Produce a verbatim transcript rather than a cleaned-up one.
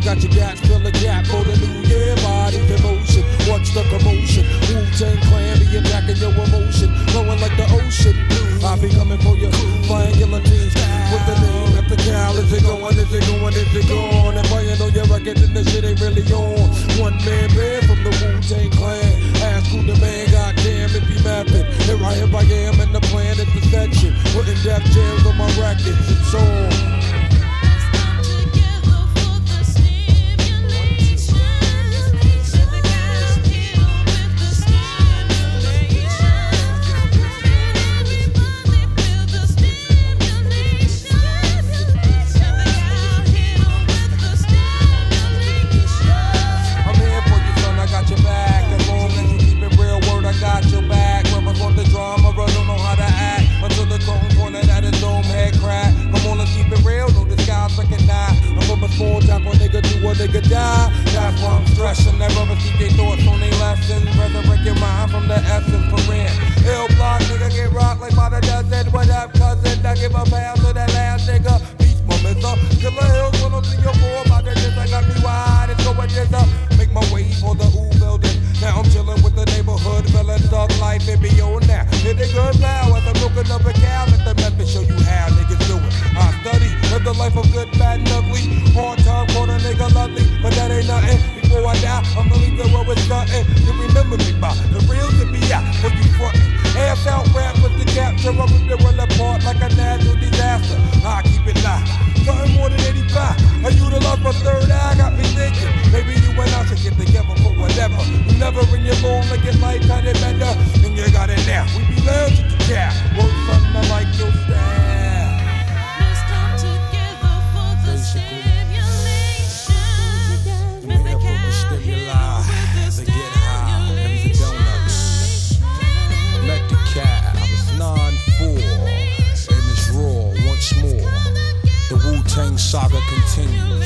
got your gas, fill a gap for the new year. Bodies in motion, watch the commotion. Wu-Tang Clan be attacking your emotion, flowing like the ocean. I be coming for you, flying guillotines with the name at the cow. Is it going, is it going, is it gone? If I ain't on your record, then the shit ain't really on. One man band from the Wu-Tang Clan. Ask who the man, goddamn if he mapping. Here I am, I am in the planet section, putting death jams on my records and so on. Small time when nigga do a nigga die. That's why I'm stressing. Never receive their thoughts on their lessons. Resurrect your mind from the essence for rent. Ill block nigga get rocked like by the desert. What up, cousin? I give a pound to that last nigga. Peace, my mister. Killer Hills, one oh three oh four. My digits, I got me wide. It's going this up. Make my way for the ooh building. Now I'm chilling with the neighborhood. Feeling thug life and be on now. Hit it good now as I'm milking up a cow. Let the method show you how niggas do it. I study, live the life of good, bad, and ugly. Hard time for the nigga lovely, but that ain't nothing. Before I die, I'm gonna leave the world with something. You remember me by the real to be out when you frontin'. Ass out rap with the capture, I rip the world apart like a natural disaster. I keep it live, something more than eighty-five. I utilize my third eye, got me thinking. Maybe you and I should get together for whatever. You never in your long like your life had it better, and you got it now. We be lounging to cow, work something I like your style. Saga continues.